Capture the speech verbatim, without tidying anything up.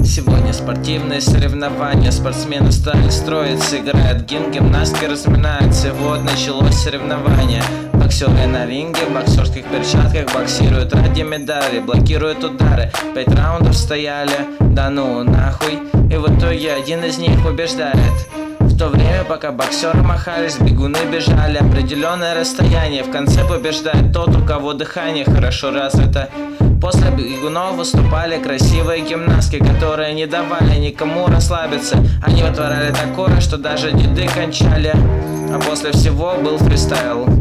Сегодня спортивные соревнования, спортсмены стали строиться, играют гимн, гимнастки разминаются. Вот началось соревнование. Боксеры на ринге, в боксерских перчатках боксируют ради медали, блокируют удары. Пять раундов стояли, да ну нахуй. И в итоге один из них побеждает. В то время, пока боксеры махались, бегуны бежали определенное расстояние. В конце побеждает тот, у кого дыхание хорошо развито. После бегунов выступали красивые гимнастки, которые не давали никому расслабиться. Они вытворяли такое, что даже деды кончали. А после всего был фристайл.